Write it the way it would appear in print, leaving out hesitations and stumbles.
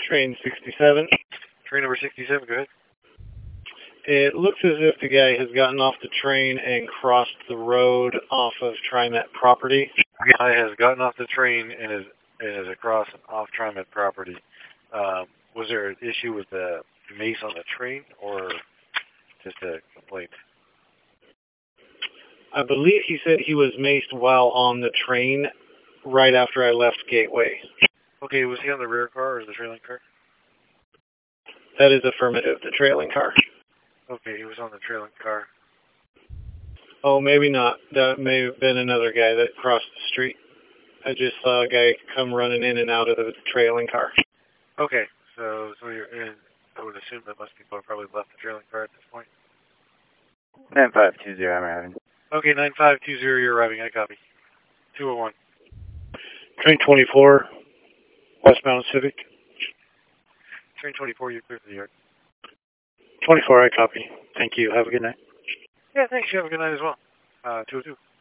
Train 67. Train number 67, go ahead. It looks as if the guy has gotten off the train and crossed the road off of TriMet property. Guy has gotten off the train and is across off TriMet property. Was there an issue with the mace on the train or just a complaint? I believe he said he was maced while on the train right after I left Gateway. Okay, was he on the rear car or the trailing car? That is affirmative, the trailing car. Okay, he was on the trailing car. Oh, maybe not. That may have been another guy that crossed the street. I just saw a guy come running in and out of the trailing car. Okay, so you're in. I would assume that most people have probably left the trailing car at this point. 9520, I'm arriving. Okay, 9520, you're arriving. I copy. 201. Train 24, westbound Civic. Train 24, you're clear for the yard. 24, I copy. Thank you. Have a good night. Yeah, thanks. You have a good night as well. 202.